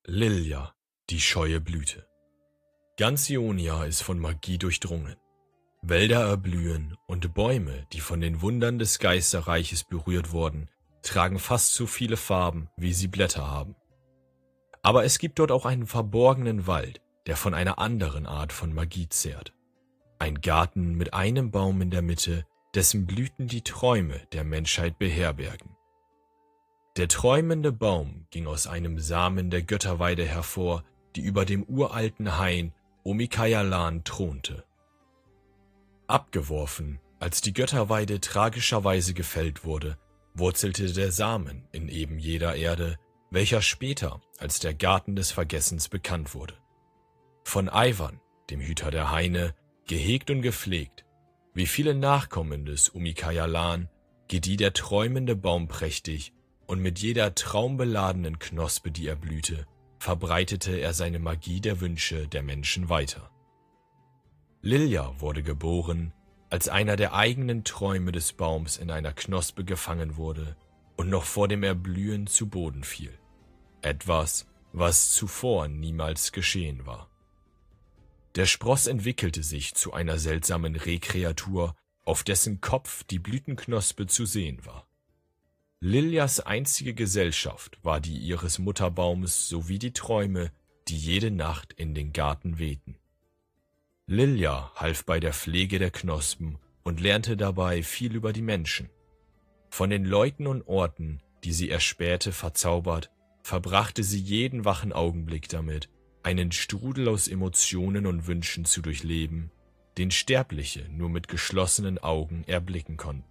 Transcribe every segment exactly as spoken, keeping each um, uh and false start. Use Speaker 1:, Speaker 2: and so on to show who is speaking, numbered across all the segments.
Speaker 1: Lilia, die scheue Blüte. Ganz Ionia ist von Magie durchdrungen. Wälder erblühen und Bäume, die von den Wundern des Geisterreiches berührt wurden, tragen fast so viele Farben, wie sie Blätter haben. Aber es gibt dort auch einen verborgenen Wald, der von einer anderen Art von Magie zehrt. Ein Garten mit einem Baum in der Mitte, dessen Blüten die Träume der Menschheit beherbergen. Der träumende Baum ging aus einem Samen der Götterweide hervor, die über dem uralten Hain Omikayalan thronte. Abgeworfen, als die Götterweide tragischerweise gefällt wurde, wurzelte der Samen in eben jeder Erde, welcher später als der Garten des Vergessens bekannt wurde. Von Ivan, dem Hüter der Haine, gehegt und gepflegt, wie viele Nachkommen des Omikayalan, gedieh der träumende Baum prächtig, und mit jeder traumbeladenen Knospe, die er blühte, verbreitete er seine Magie der Wünsche der Menschen weiter. Lilia wurde geboren, als einer der eigenen Träume des Baums in einer Knospe gefangen wurde und noch vor dem Erblühen zu Boden fiel. Etwas, was zuvor niemals geschehen war. Der Spross entwickelte sich zu einer seltsamen Rehkreatur, auf dessen Kopf die Blütenknospe zu sehen war. Lilias einzige Gesellschaft war die ihres Mutterbaums sowie die Träume, die jede Nacht in den Garten wehten. Lilia half bei der Pflege der Knospen und lernte dabei viel über die Menschen. Von den Leuten und Orten, die sie erspähte, verzaubert, verbrachte sie jeden wachen Augenblick damit, einen Strudel aus Emotionen und Wünschen zu durchleben, den Sterbliche nur mit geschlossenen Augen erblicken konnten.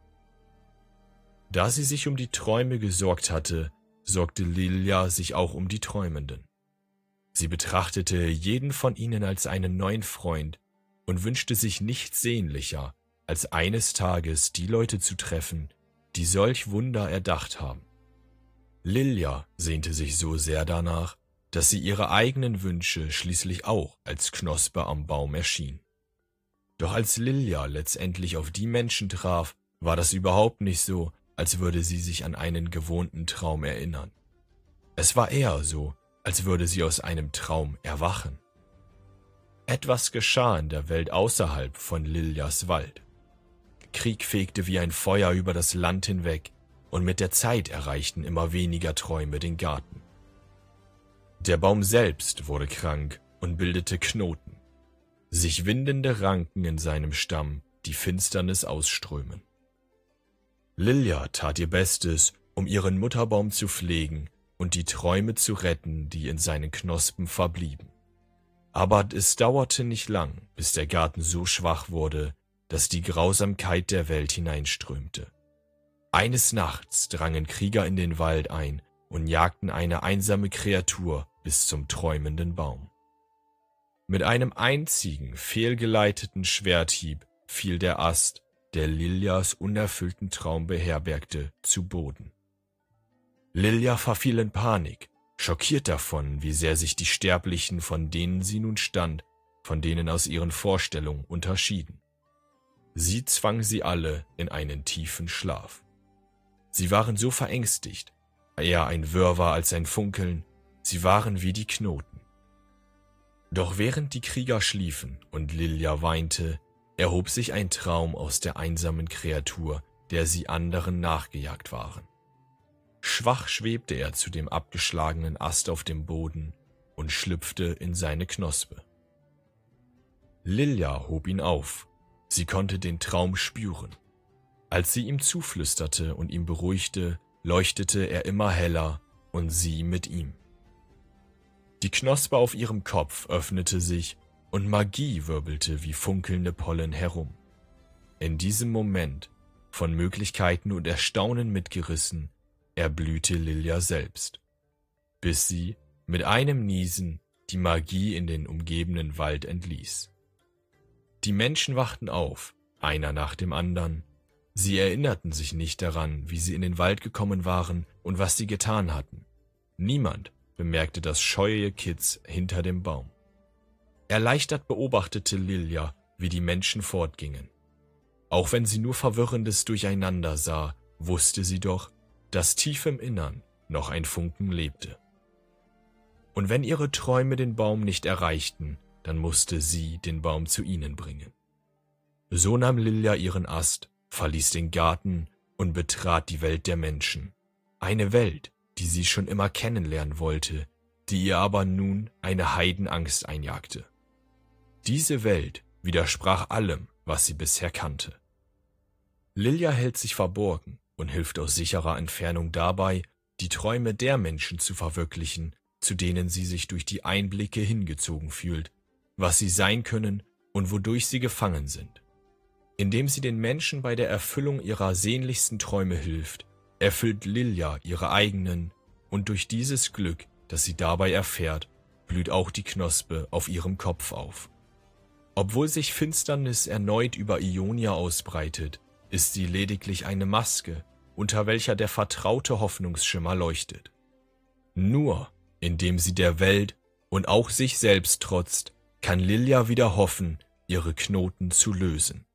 Speaker 1: Da sie sich um die Träume gesorgt hatte, sorgte Lilia sich auch um die Träumenden. Sie betrachtete jeden von ihnen als einen neuen Freund und wünschte sich nichts sehnlicher, als eines Tages die Leute zu treffen, die solch Wunder erdacht haben. Lilia sehnte sich so sehr danach, dass sie ihre eigenen Wünsche schließlich auch als Knospe am Baum erschien. Doch als Lilia letztendlich auf die Menschen traf, war das überhaupt nicht so, als würde sie sich an einen gewohnten Traum erinnern. Es war eher so, als würde sie aus einem Traum erwachen. Etwas geschah in der Welt außerhalb von Lilias Wald. Krieg fegte wie ein Feuer über das Land hinweg, und mit der Zeit erreichten immer weniger Träume den Garten. Der Baum selbst wurde krank und bildete Knoten, sich windende Ranken in seinem Stamm, die Finsternis ausströmen. Lilia tat ihr Bestes, um ihren Mutterbaum zu pflegen und die Träume zu retten, die in seinen Knospen verblieben. Aber es dauerte nicht lang, bis der Garten so schwach wurde, dass die Grausamkeit der Welt hineinströmte. Eines Nachts drangen Krieger in den Wald ein und jagten eine einsame Kreatur bis zum träumenden Baum. Mit einem einzigen, fehlgeleiteten Schwerthieb fiel der Ast, der Lilias unerfüllten Traum beherbergte, zu Boden. Lilia verfiel in Panik, schockiert davon, wie sehr sich die Sterblichen, von denen sie nun stand, von denen aus ihren Vorstellungen unterschieden. Sie zwang sie alle in einen tiefen Schlaf. Sie waren so verängstigt, eher ein Wirrwarr als ein Funkeln, sie waren wie die Knoten. Doch während die Krieger schliefen und Lilia weinte, erhob sich ein Traum aus der einsamen Kreatur, der sie anderen nachgejagt waren. Schwach schwebte er zu dem abgeschlagenen Ast auf dem Boden und schlüpfte in seine Knospe. Lilia hob ihn auf, sie konnte den Traum spüren. Als sie ihm zuflüsterte und ihn beruhigte, leuchtete er immer heller und sie mit ihm. Die Knospe auf ihrem Kopf öffnete sich und Magie wirbelte wie funkelnde Pollen herum. In diesem Moment, von Möglichkeiten und Erstaunen mitgerissen, erblühte Lilia selbst, bis sie mit einem Niesen die Magie in den umgebenden Wald entließ. Die Menschen wachten auf, einer nach dem anderen. Sie erinnerten sich nicht daran, wie sie in den Wald gekommen waren und was sie getan hatten. Niemand bemerkte das scheue Kitz hinter dem Baum. Erleichtert beobachtete Lilia, wie die Menschen fortgingen. Auch wenn sie nur verwirrendes Durcheinander sah, wusste sie doch, dass tief im Innern noch ein Funken lebte. Und wenn ihre Träume den Baum nicht erreichten, dann musste sie den Baum zu ihnen bringen. So nahm Lilia ihren Ast, verließ den Garten und betrat die Welt der Menschen. Eine Welt, die sie schon immer kennenlernen wollte, die ihr aber nun eine Heidenangst einjagte. Diese Welt widersprach allem, was sie bisher kannte. Lilia hält sich verborgen und hilft aus sicherer Entfernung dabei, die Träume der Menschen zu verwirklichen, zu denen sie sich durch die Einblicke hingezogen fühlt, was sie sein können und wodurch sie gefangen sind. Indem sie den Menschen bei der Erfüllung ihrer sehnlichsten Träume hilft, erfüllt Lilia ihre eigenen, und durch dieses Glück, das sie dabei erfährt, blüht auch die Knospe auf ihrem Kopf auf. Obwohl sich Finsternis erneut über Ionia ausbreitet, ist sie lediglich eine Maske, unter welcher der vertraute Hoffnungsschimmer leuchtet. Nur indem sie der Welt und auch sich selbst trotzt, kann Lilia wieder hoffen, ihre Knoten zu lösen.